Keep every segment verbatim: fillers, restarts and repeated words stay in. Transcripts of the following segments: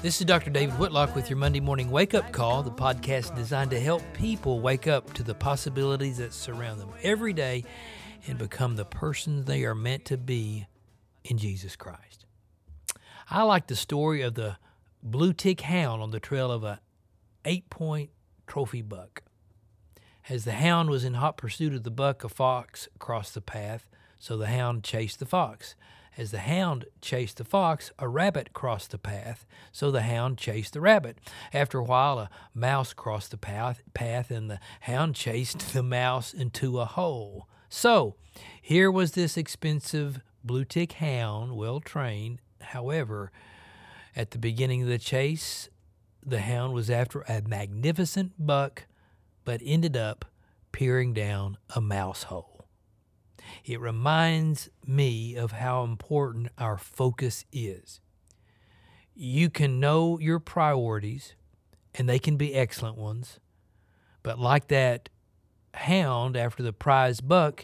This is Doctor David Whitlock with your Monday Morning Wake Up Call, the podcast designed to help people wake up to the possibilities that surround them every day and become the person they are meant to be in Jesus Christ. I like the story of the blue tick hound on the trail of a eight-point trophy buck. As the hound was in hot pursuit of the buck, a fox crossed the path, so the hound chased the fox. As the hound chased the fox, a rabbit crossed the path, so the hound chased the rabbit. After a while, a mouse crossed the path, path and the hound chased the mouse into a hole. So, here was this expensive blue tick hound, well trained. However, at the beginning of the chase, the hound was after a magnificent buck, but ended up peering down a mouse hole. It reminds me of how important our focus is. You can know your priorities, and they can be excellent ones, but like that hound after the prize buck,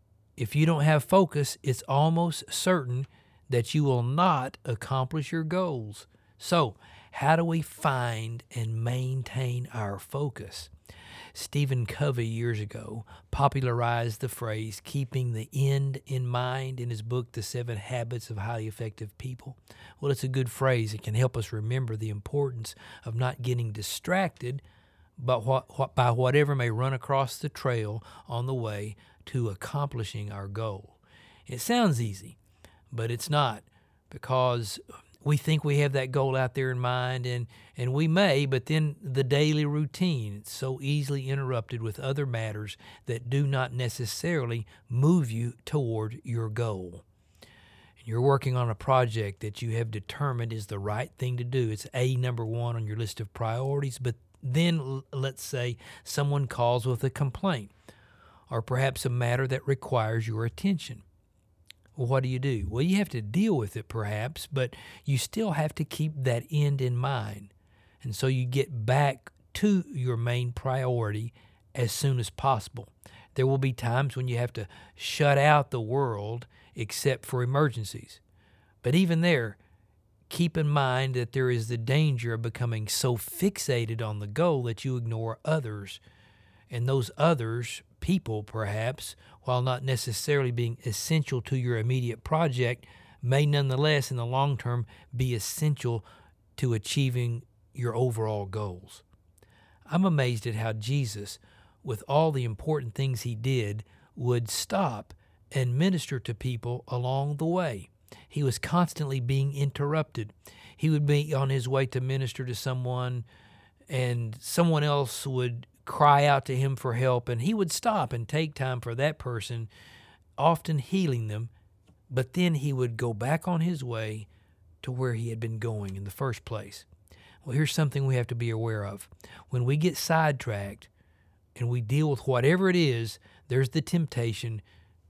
if you don't have focus, it's almost certain that you will not accomplish your goals. So, how do we find and maintain our focus? Stephen Covey years ago popularized the phrase keeping the end in mind in his book, The Seven Habits of Highly Effective People. Well, it's a good phrase. It can help us remember the importance of not getting distracted by, what, what, by whatever may run across the trail on the way to accomplishing our goal. It sounds easy, but it's not, because we think we have that goal out there in mind, and, and we may, but then the daily routine, it's so easily interrupted with other matters that do not necessarily move you toward your goal. And you're working on a project that you have determined is the right thing to do. It's A, number one on your list of priorities, but then let's say someone calls with a complaint, or perhaps a matter that requires your attention. Well, what do you do? Well, you have to deal with it perhaps, but you still have to keep that end in mind. And so you get back to your main priority as soon as possible. There will be times when you have to shut out the world except for emergencies. But even there, keep in mind that there is the danger of becoming so fixated on the goal that you ignore others. And those others, people perhaps, while not necessarily being essential to your immediate project, may nonetheless in the long term be essential to achieving your overall goals. I'm amazed at how Jesus, with all the important things he did, would stop and minister to people along the way. He was constantly being interrupted. He would be on his way to minister to someone, and someone else would cry out to him for help, and he would stop and take time for that person, often healing them, but then he would go back on his way to where he had been going in the first place. Well, here's something we have to be aware of. When we get sidetracked and we deal with whatever it is, there's the temptation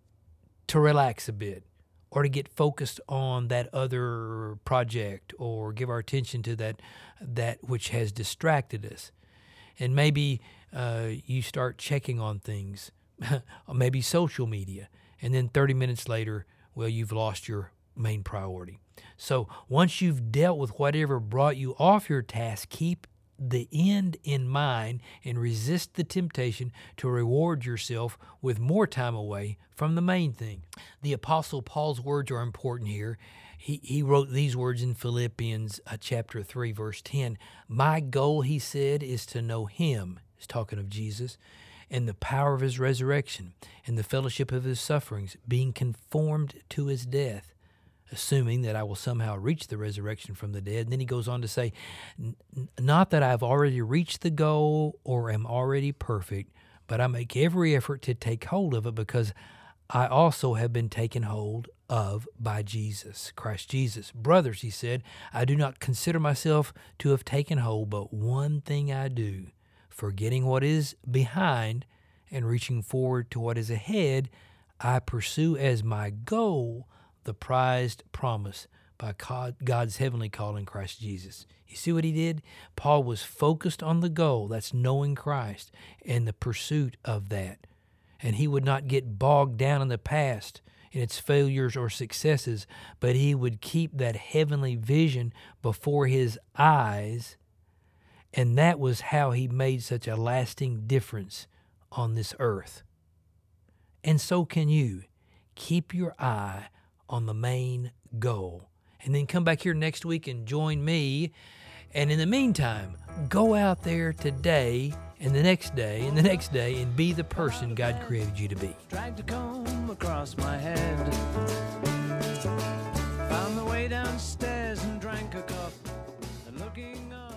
to relax a bit, or to get focused on that other project, or give our attention to that that which has distracted us. And maybe uh, you start checking on things, maybe social media, and then thirty minutes later, well, you've lost your main priority. So once you've dealt with whatever brought you off your task, keep the end in mind and resist the temptation to reward yourself with more time away from the main thing. The Apostle Paul's words are important here. He he wrote these words in Philippians uh, chapter three, verse ten. My goal, he said, is to know him, he's talking of Jesus, and the power of his resurrection, and the fellowship of his sufferings, being conformed to his death, assuming that I will somehow reach the resurrection from the dead. And then he goes on to say, not that I've already reached the goal or am already perfect, but I make every effort to take hold of it, because I also have been taken hold of by Jesus, Christ Jesus. Brothers, he said, I do not consider myself to have taken hold, but one thing I do, forgetting what is behind and reaching forward to what is ahead, I pursue as my goal the prized promise by God's heavenly call in Christ Jesus. You see what he did? Paul was focused on the goal, that's knowing Christ, and the pursuit of that. And he would not get bogged down in the past in its failures or successes, but he would keep that heavenly vision before his eyes, and that was how he made such a lasting difference on this earth. And so can you. Keep your eye on the main goal. And then come back here next week and join me. And in the meantime, go out there today and the next day and the next day and be the person God created you to be. Dragged a comb across my head. Found the way downstairs and drank a cup. And looking up.